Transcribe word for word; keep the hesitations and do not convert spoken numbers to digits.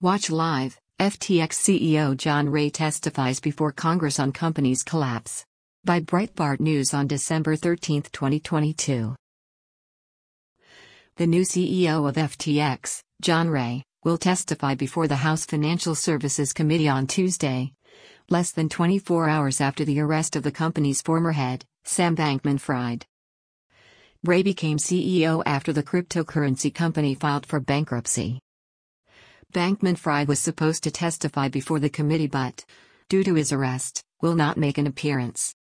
Watch live. F T X C E O John Ray testifies before Congress on company's collapse. By Breitbart News on December thirteenth, twenty twenty-two. The new C E O of F T X, John Ray, will testify before the House Financial Services Committee on Tuesday, less than twenty-four hours after the arrest of the company's former head, Sam Bankman-Fried. Ray became C E O after the cryptocurrency company filed for bankruptcy. Bankman-Fried was supposed to testify before the committee but, due to his arrest, will not make an appearance.